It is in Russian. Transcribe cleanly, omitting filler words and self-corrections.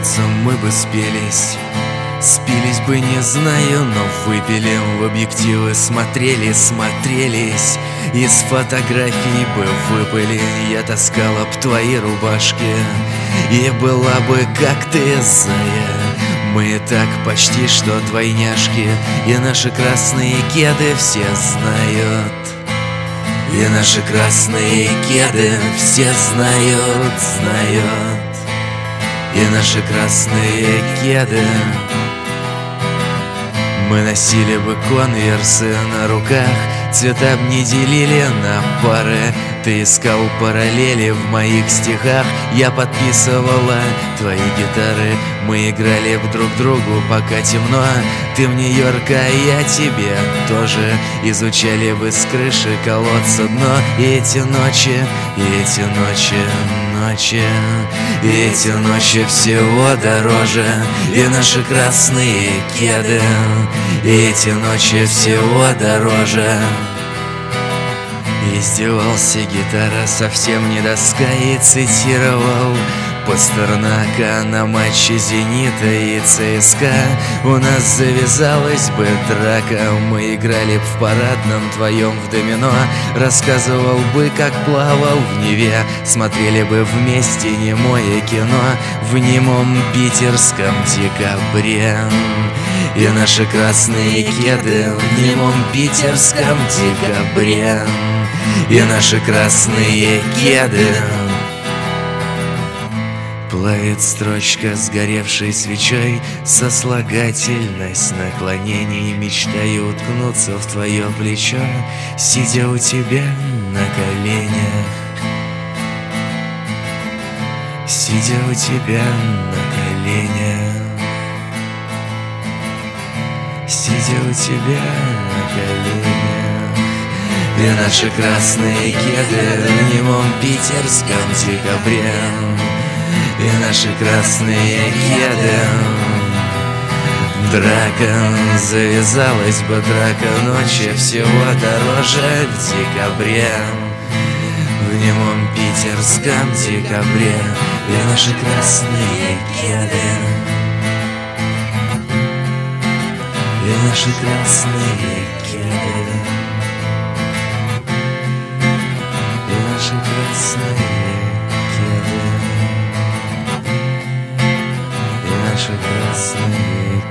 кажется, мы бы спелись. Спились бы, не знаю, но выпили. В объективы смотрели, смотрелись. Из фотографий бы выпали. Я таскала б твои рубашки, и была бы, как ты, зая. Мы и так почти что двойняшки, и наши красные кеды все знают. И наши красные кеды все знают, знают. И наши красные кеды. Мы носили бы конверсы на руках, цвета б не делили на пары. Ты искал параллели в моих стихах, я подписывала твои гитары. Мы играли б друг другу, пока темно. Ты в Нью-Йорк, а я тебе тоже. Изучали бы с крыши колодца дно. И эти ночи, и эти ночи, ночи, и эти ночи всего дороже. И наши красные кеды, и эти ночи всего дороже. Издевался гитара, совсем не доска, и цитировал Пастернака на матче «Зенита» и ЦСКА. У нас завязалась бы драка, мы играли б в парадном твоем в домино. Рассказывал бы, как плавал в Неве, смотрели бы вместе немое кино в немом питерском декабре. И наши красные кеды в немом питерском декабре. И наши красные кеды. Плавит строчка сгоревшей свечой, сослагательность наклонений. Мечтаю уткнуться в твое плечо, сидя у тебя на коленях. Сидя у тебя на коленях. Сидя у тебя на коленях. И наши красные кеды в немом питерском декабре. И наши красные кеды. Драка, завязалась бы драка, ночи всего дороже в декабре. В немом питерском декабре. И наши красные кеды. И наши красные кеды. И наши красные кеды. И наши красные